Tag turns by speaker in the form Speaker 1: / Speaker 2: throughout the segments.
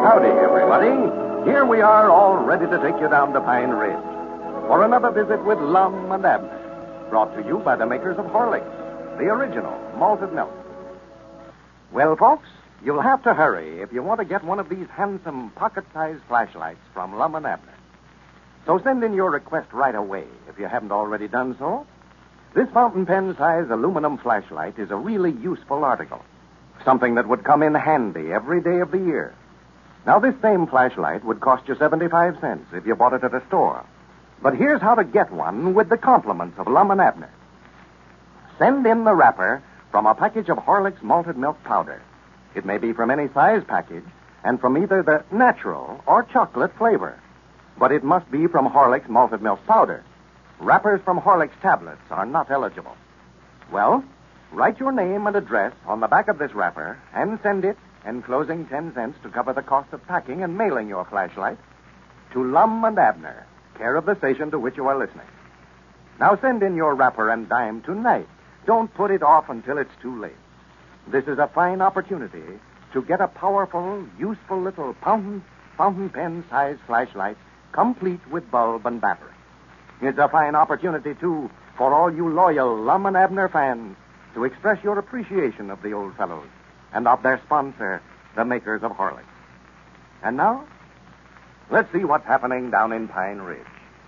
Speaker 1: Howdy, everybody. Here we are, all ready to take you down to Pine Ridge for another visit with Lum and Abner, brought to you by the makers of Horlicks, the original malted milk. Well, folks, you'll have to hurry if you want to get one of these handsome pocket-sized flashlights from Lum and Abner. So send in your request right away if you haven't already done so. This fountain pen-size aluminum flashlight is a really useful article, something that would come in handy every day of the year. Now, this same flashlight would cost you 75 cents if you bought it at a store. But here's how to get one with the compliments of Lum and Abner. Send in the wrapper from a package of Horlicks malted milk powder. It may be from any size package and from either the natural or chocolate flavor. But it must be from Horlicks malted milk powder. Wrappers from Horlicks tablets are not eligible. Well, write your name and address on the back of this wrapper and send it, enclosing 10 cents to cover the cost of packing and mailing your flashlight, to Lum and Abner, care of the station to which you are listening. Now send in your wrapper and dime tonight. Don't put it off until it's too late. This is a fine opportunity to get a powerful, useful little fountain pen-sized flashlight, complete with bulb and battery. It's a fine opportunity, too, for all you loyal Lum and Abner fans to express your appreciation of the old fellows and of their sponsor, the makers of Horlicks. And now, let's see what's happening down in Pine Ridge.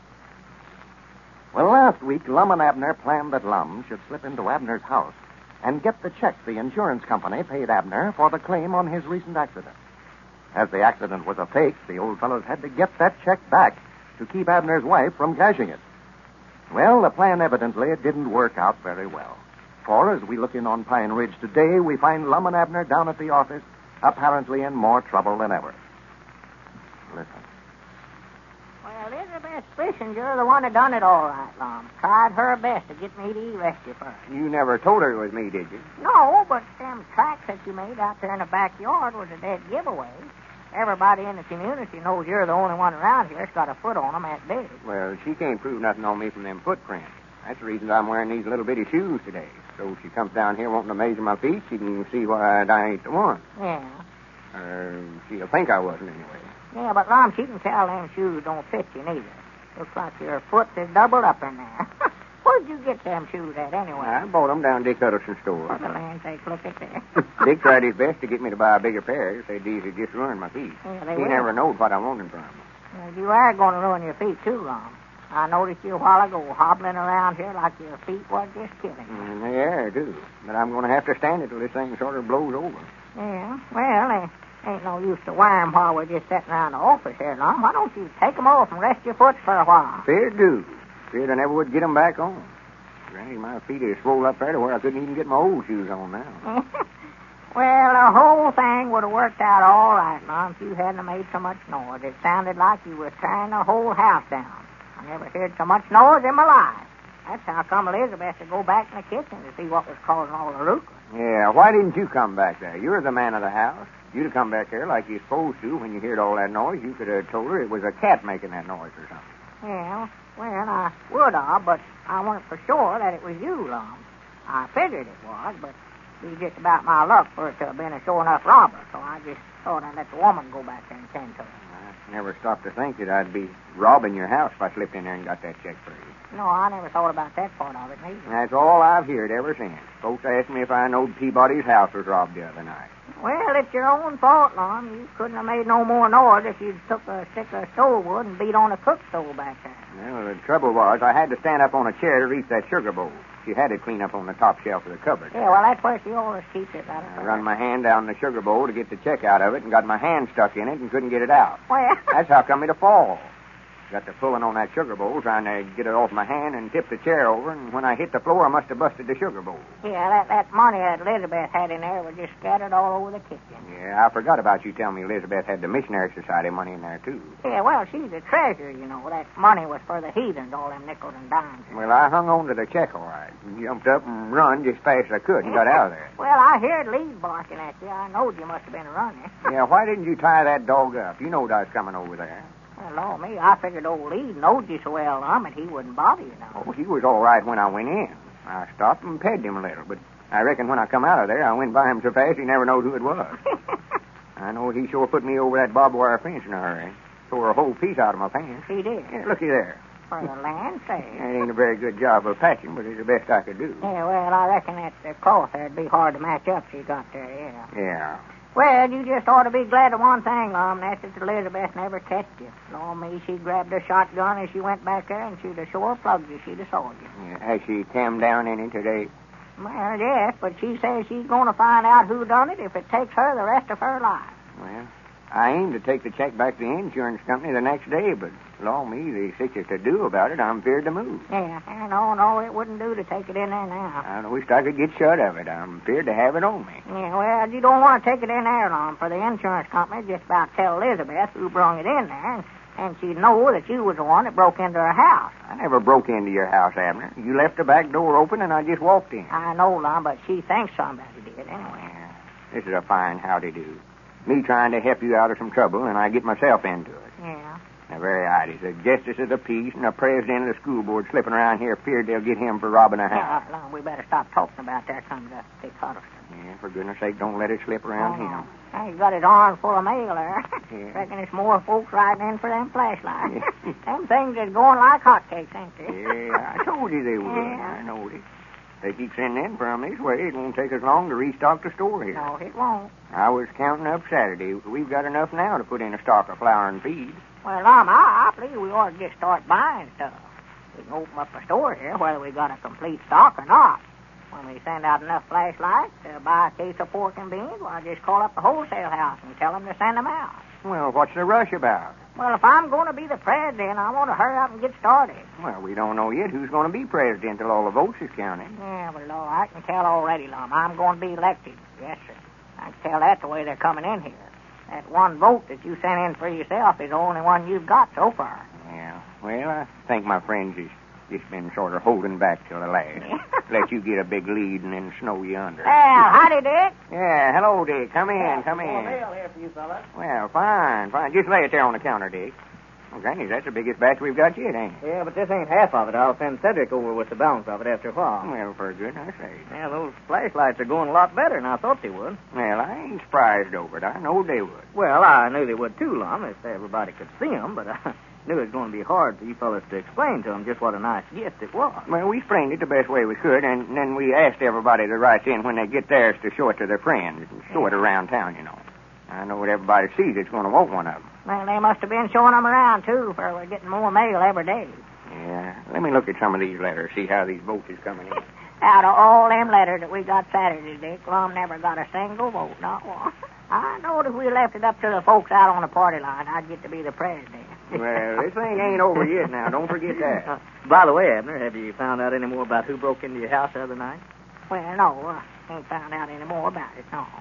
Speaker 1: Well, last week, Lum and Abner planned that Lum should slip into Abner's house and get the check the insurance company paid Abner for the claim on his recent accident. As the accident was a fake, the old fellows had to get that check back to keep Abner's wife from cashing it. Well, the plan evidently didn't work out very well. For as we look in on Pine Ridge today, we find Lum and Abner down at the office, apparently in more trouble than ever. Listen.
Speaker 2: Well, Elizabeth Swishinger, the one that done it all right, Lum, tried her best to get me to arrest you first.
Speaker 3: You never told her it was me, did you?
Speaker 2: No, but them tracks that you made out there in the backyard was a dead giveaway. Everybody in the community knows you're the only one around here that's got a foot on them that big.
Speaker 3: Well, she can't prove nothing on me from them footprints. That's the reason I'm wearing these little bitty shoes today. So if she comes down here wanting to measure my feet, she can see why I ain't the one.
Speaker 2: Yeah.
Speaker 3: She'll think I wasn't anyway.
Speaker 2: Yeah, but, Lum, she can tell them shoes don't fit you neither. Looks like your foot is doubled up in there. Where'd you get them shoes at, anyway?
Speaker 3: I bought them down Dick Huddleston's store.
Speaker 2: For the land sake, look at there.
Speaker 3: Dick tried his best to get me to buy a bigger pair. He said these would just ruin my feet.
Speaker 2: Yeah,
Speaker 3: he
Speaker 2: will.
Speaker 3: never knowed what I wanted from them.
Speaker 2: Well, you are going to ruin your feet, too, Lum. I noticed you a while ago hobbling around here like your feet was just killing you.
Speaker 3: They are, too. But I'm going to have to stand it till this thing sort of blows over.
Speaker 2: Yeah, well, ain't no use to wear 'em while we're just sitting around the office here, Lum. Why don't you take 'em off and rest your foot for a while?
Speaker 3: Fair do. Feared I never would get 'em back on. Granny, my feet are swole up there to where I couldn't even get my old shoes on now.
Speaker 2: Well, the whole thing would have worked out all right, Lum, if you hadn't made so much noise. It sounded like you was tearing the whole house down. I never heard so much noise in my life. That's how come Elizabeth to go back in the kitchen to see what was causing all the ruckus.
Speaker 3: Yeah, why didn't you come back there? You're the man of the house. You'd have come back there like you're supposed to when you heard all that noise. You could have told her it was a cat making that noise or something.
Speaker 2: Yeah, well, I would have, but I wasn't for sure that it was you, Lum. I figured it was, but it was just about my luck for it to have been a sure enough robber, so I just thought I'd let the woman go back there and tend to it.
Speaker 3: I never stopped to think that I'd be robbing your house if I slipped in there and got that check for you.
Speaker 2: No, I never thought about that part of it, neither.
Speaker 3: That's all I've heard ever since. Folks ask me if I knowed Peabody's house was robbed the other night.
Speaker 2: Well, it's your own fault, Lum. You couldn't have made no more noise if you'd took a stick of stove wood and beat on a cook stove back there.
Speaker 3: Well, the trouble was I had to stand up on a chair to reach that sugar bowl. She had it clean up on the top shelf of the cupboard.
Speaker 2: Yeah, well, that's where she always keeps it.
Speaker 3: I run my hand down the sugar bowl to get the check out of it and got my hand stuck in it and couldn't get it out.
Speaker 2: Well...
Speaker 3: That's how come me to fall. Got to pulling on that sugar bowl, trying to get it off my hand and tip the chair over, and when I hit the floor, I must have busted the sugar bowl.
Speaker 2: Yeah, that money that Elizabeth had in there was just scattered all over the kitchen.
Speaker 3: Yeah, I forgot about you telling me Elizabeth had the Missionary Society money in there, too.
Speaker 2: Yeah, well, she's the treasurer, you know. That money was for the heathens, all them nickels and dimes.
Speaker 3: Well, I hung on to the check all right. Jumped up and run just fast as I could and got out of there.
Speaker 2: Well, I heard Lee barking at you. I knowed you must have been running.
Speaker 3: Yeah, why didn't you tie that dog up? You knowed I was coming over there.
Speaker 2: Well, Lord me, I figured old Lee knowed you so well, and he wouldn't bother you now.
Speaker 3: Oh, he was all right when I went in. I stopped and petted him a little, but I reckon when I come out of there, I went by him so fast he never knowed who it was. I know he sure put me over that barbed wire fence in a hurry. Tore a whole piece out of my pants.
Speaker 2: He did.
Speaker 3: Yeah, looky there.
Speaker 2: For the land sake.
Speaker 3: That ain't a very good job of patching, but it's the best I could do.
Speaker 2: Yeah, well, I reckon that cloth there'd be hard to match up she got there, yeah.
Speaker 3: Yeah.
Speaker 2: Well, you just ought to be glad of one thing, Lum, that's that Elizabeth never catched you. Lord me, she grabbed her shotgun as she went back there, and she'd have sure plugged you. She'd have sawed you.
Speaker 3: Yeah. Has she come down any today?
Speaker 2: Well, yes, but she says she's going to find out who done it if it takes her the rest of her life.
Speaker 3: Well, I aim to take the check back to the insurance company the next day, but, Lord me, there's such a to-do about it, I'm feared to move.
Speaker 2: Yeah, no, it wouldn't do to take it in there now.
Speaker 3: I wished I could get shut of it. I'm feared to have it on me.
Speaker 2: Yeah, well, you don't want to take it in there, Lum, for the insurance company just about tell Elizabeth who brung it in there, and she'd know that you was the one that broke into her house.
Speaker 3: I never broke into your house, Abner. You left the back door open, and I just walked in.
Speaker 2: I know, Lum, but she thinks somebody did anyway.
Speaker 3: Yeah, this is a fine howdy-do. Me trying to help you out of some trouble, and I get myself into it.
Speaker 2: Yeah.
Speaker 3: Now, very odd. He's a justice of the peace and a president of the school board slipping around here feared they'll get him for robbing a house.
Speaker 2: Yeah, Lum, we better stop talking about that come to Dick Huddleston.
Speaker 3: Yeah, for goodness sake, don't let it slip around him.
Speaker 2: Now, he's got his arm full of mail there.
Speaker 3: Yeah.
Speaker 2: Reckon it's more folks riding in for them flashlights. Them things is going like hotcakes, ain't they?
Speaker 3: Yeah, I told you they would.
Speaker 2: Yeah.
Speaker 3: I know it. They keep sending in from this way. It won't take us long to restock the store here.
Speaker 2: No, it won't.
Speaker 3: I was counting up Saturday. We've got enough now to put in a stock of flour and feed.
Speaker 2: Well, Lum, I believe we ought to just start buying stuff. We can open up a store here, whether we got a complete stock or not. When we send out enough flashlights to buy a case of pork and beans, well, just call up the wholesale house and tell them to send them out.
Speaker 3: Well, what's the rush about?
Speaker 2: Well, if I'm going to be the president, I want to hurry up and get started.
Speaker 3: Well, we don't know yet who's going to be president till all the votes is counted.
Speaker 2: Yeah, well, Lord, I can tell already, Lum. I'm going to be elected. Yes, sir. I can tell that the way they're coming in here. That one vote that you sent in for yourself is the only one you've got so far.
Speaker 3: Yeah. Well, I think my friends has just been sort of holding back till the last. Let you get a big lead and then snow you under.
Speaker 2: Well, howdy, Dick.
Speaker 3: Yeah, hello, Dick. Come in, come in.
Speaker 2: Mail here for you, fella.
Speaker 3: Well, fine. Just lay it there on the counter, Dick. Oh, Granny, that's the biggest batch we've got yet, ain't it?
Speaker 4: Yeah, but this ain't half of it. I'll send Cedric over with the balance of it after a while.
Speaker 3: Well, for goodness sake.
Speaker 4: Yeah, those flashlights are going a lot better than I thought they would.
Speaker 3: Well, I ain't surprised over it. I knowed they would.
Speaker 4: Well, I knew they would too, Lum, if everybody could see them, but I knew it was going to be hard for you fellas to explain to them just what a nice gift it was.
Speaker 3: Well, we explained it the best way we could, and then we asked everybody that writes in when they get theirs to show it to their friends and show it around town, you know. I know what everybody sees that's going to want one of them.
Speaker 2: Well, they must have been showing them around, too, for we're getting more mail every day.
Speaker 3: Yeah. Let me look at some of these letters, see how these votes is coming in.
Speaker 2: Out of all them letters that we got Saturday, Dick, Lum never got a single vote, not one. I knowed if we left it up to the folks out on the party line, I'd get to be the president.
Speaker 3: Well, this thing ain't over yet now. Don't forget that.
Speaker 4: By the way, Abner, have you found out any more about who broke into your house the other night?
Speaker 2: Well, no, ain't found out any more about it, no.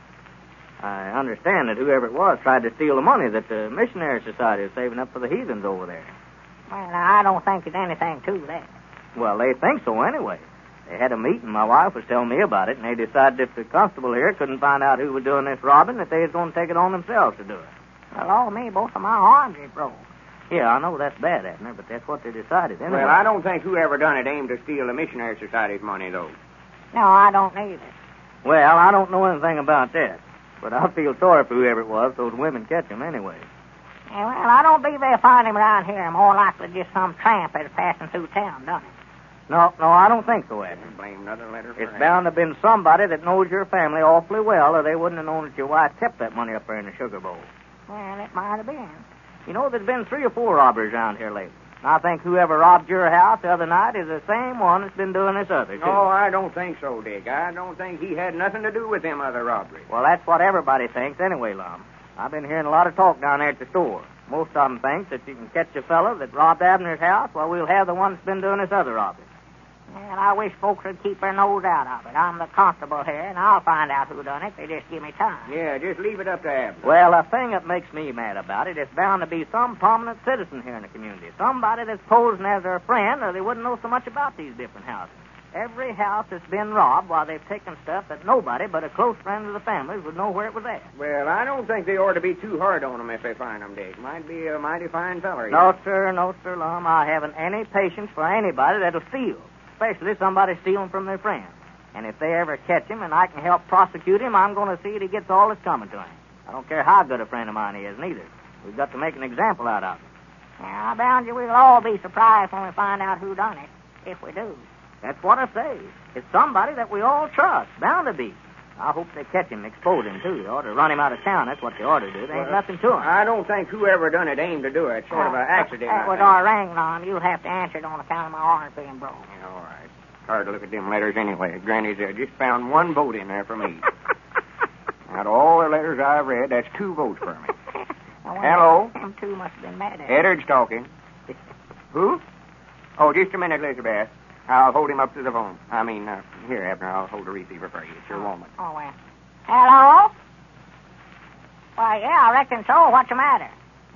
Speaker 4: I understand that whoever it was tried to steal the money that the Missionary Society is saving up for the heathens over there.
Speaker 2: Well, now, I don't think there's anything to that.
Speaker 4: Well, they think so anyway. They had a meeting. My wife was telling me about it, and they decided if the constable here couldn't find out who was doing this robbing, that they was going to take it on themselves to do it.
Speaker 2: Well, all me, both of my arms is broke.
Speaker 4: Yeah, I know that's bad, Abner, but that's what they decided anyway.
Speaker 3: Well, I don't think whoever done it aimed to steal the Missionary Society's money, though.
Speaker 2: No, I don't either.
Speaker 4: Well, I don't know anything about that, but I feel sorry for whoever it was. Those women catch him anyway.
Speaker 2: Yeah, well, I don't believe they'll find him around here. More likely just some tramp that's passing through town, done it.
Speaker 4: No, I don't think so, Abner.
Speaker 3: Blame another letter for
Speaker 4: It's
Speaker 3: that.
Speaker 4: bound to have been somebody that knows your family awfully well, or they wouldn't have known that your wife kept that money up there in the sugar bowl.
Speaker 2: Well, it might have been.
Speaker 4: You know, there's been 3 or 4 robberies around here lately. And I think whoever robbed your house the other night is the same one that's been doing this other, too.
Speaker 3: No, I don't think so, Dick. I don't think he had nothing to do with them other robberies.
Speaker 4: Well, that's what everybody thinks anyway, Lum. I've been hearing a lot of talk down there at the store. Most of them think that you can catch a fellow that robbed Abner's house while we'll have the one that's been doing this other robbery.
Speaker 2: Well, I wish folks would keep their nose out of it. I'm the constable here, and I'll find out who done it. They just give me time.
Speaker 3: Yeah, just leave it up to Abner.
Speaker 4: Well, the thing that makes me mad about it is bound to be some prominent citizen here in the community. Somebody that's posing as their friend, or they wouldn't know so much about these different houses. Every house that's been robbed, while they've taken stuff that nobody but a close friend of the family would know where it was at.
Speaker 3: Well, I don't think they ought to be too hard on them if they find them, Dick. Might be a mighty fine feller.
Speaker 4: No, sir, Lum. I haven't any patience for anybody that'll steal, especially somebody stealing from their friends. And if they ever catch him and I can help prosecute him, I'm going to see that he gets all that's coming to him. don't care how good a friend of mine he is, neither. We've got to make an example out of him.
Speaker 2: Yeah, I bound you we'll all be surprised when we find out who done it, if we do.
Speaker 4: That's what I say. It's somebody that we all trust. Bound to be. I hope they catch him, expose him, too. They ought to run him out of town. That's what they ought to do. There ain't nothing to him.
Speaker 3: I don't think whoever done it aimed to do it. It's sort of an accident.
Speaker 2: That was our ring, Lum. You'll have to answer it on account of my arms being broke.
Speaker 3: Yeah, all right. Hard to look at them letters anyway. Granny's just found one vote in there for me. Out of all the letters I've read, that's 2 votes for me. Hello?
Speaker 2: Them 2 must have been mad at
Speaker 3: Eddard's talking. Who? Oh, just a minute, Elizabeth. I'll hold him up to the phone. Here, Abner, I'll hold the receiver for you. It's your woman.
Speaker 2: Oh, well. Hello? Why, yeah, I reckon so. What's the matter?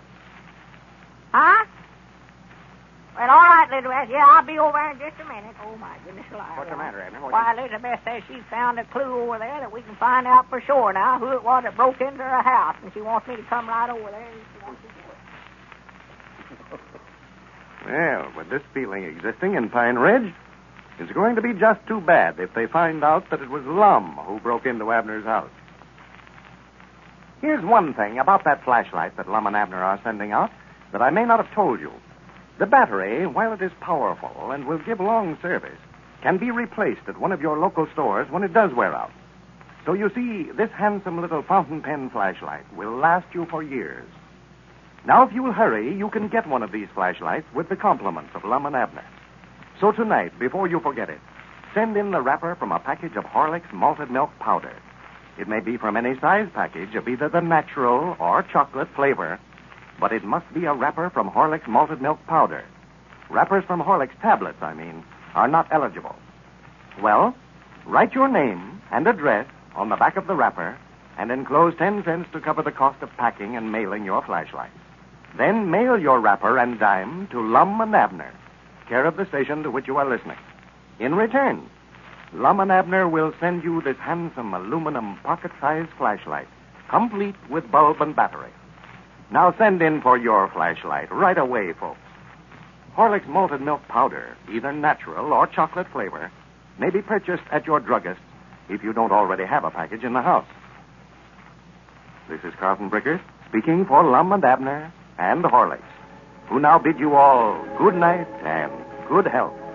Speaker 2: Huh? Well, all right, Elizabeth. Yeah, I'll be over in just a minute. Oh, my goodness alive.
Speaker 3: What's the matter, Abner?
Speaker 2: Why, Elizabeth says she's found a clue over there that we can find out for sure now who it was that broke into her house, and she wants me to come right over there and she wants to do it.
Speaker 1: Well, with this feeling existing in Pine Ridge, it's going to be just too bad if they find out that it was Lum who broke into Abner's house. Here's one thing about that flashlight that Lum and Abner are sending out that I may not have told you. The battery, while it is powerful and will give long service, can be replaced at one of your local stores when it does wear out. So you see, this handsome little fountain pen flashlight will last you for years. Now, if you will hurry, you can get one of these flashlights with the compliments of Lum and Abner. So tonight, before you forget it, send in the wrapper from a package of Horlick's malted milk powder. It may be from any size package of either the natural or chocolate flavor, but it must be a wrapper from Horlick's malted milk powder. Wrappers from Horlick's tablets, are not eligible. Well, write your name and address on the back of the wrapper and enclose 10 cents to cover the cost of packing and mailing your flashlight. Then mail your wrapper and dime to Lum and Abner, care of the station to which you are listening. In return, Lum and Abner will send you this handsome aluminum pocket-sized flashlight, complete with bulb and battery. Now send in for your flashlight right away, folks. Horlick's malted milk powder, either natural or chocolate flavor, may be purchased at your druggist if you don't already have a package in the house. This is Carlton Brickers speaking for Lum and Abner and Horlick's, who now bid you all good night and good health.